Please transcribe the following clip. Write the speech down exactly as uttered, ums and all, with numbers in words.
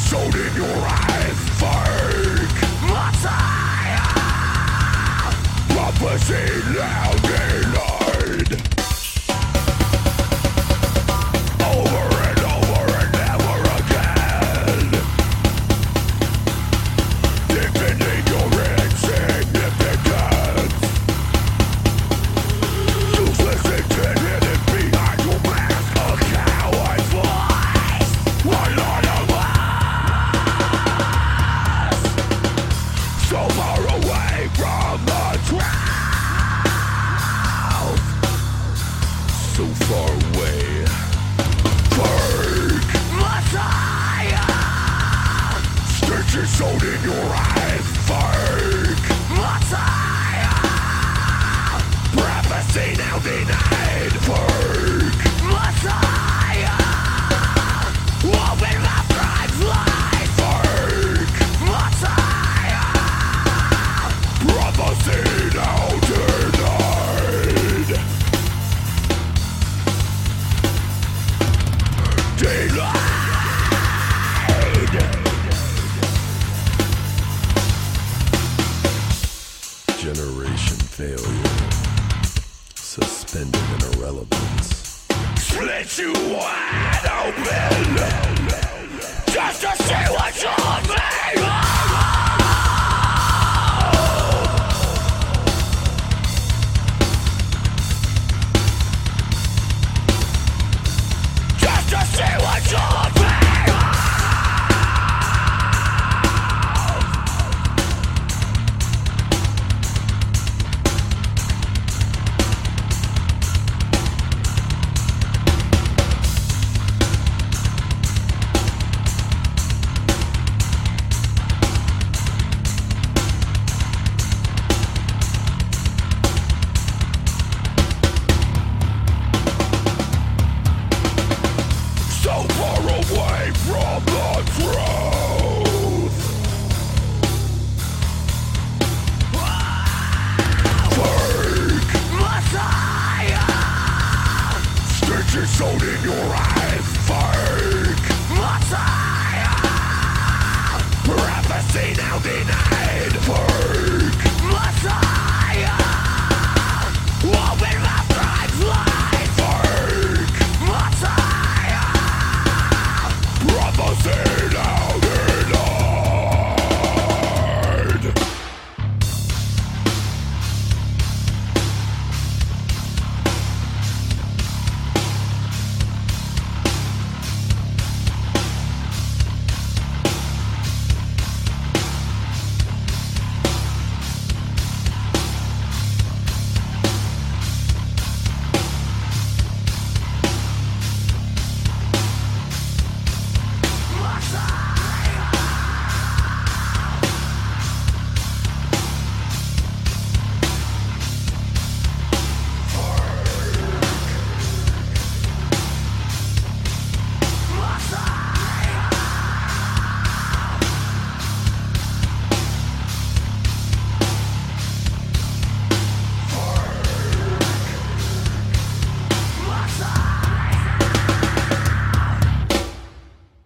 Sold in your eyes, fake Messiah. Prophecy now denied. Over and over and never again. Deepening your insignificance. Useless intent hidden behind your mask. A coward's voice. One Lord of us. So far away from the truth. So far away. Fake Messiah. Stitches sold in your eyes. Fake Messiah. Prophecy now denied. Fake Messiah. Open my pride flight. Fake Messiah. Prophecy now denied. Denied. Generation failure, suspended in irrelevance. Split you wide open just to see what you're made of. Just to see what you're made of. So far away from the truth. Fake Messiah. Stitches sold in your eyes. Fake Messiah. Prophecy now denied.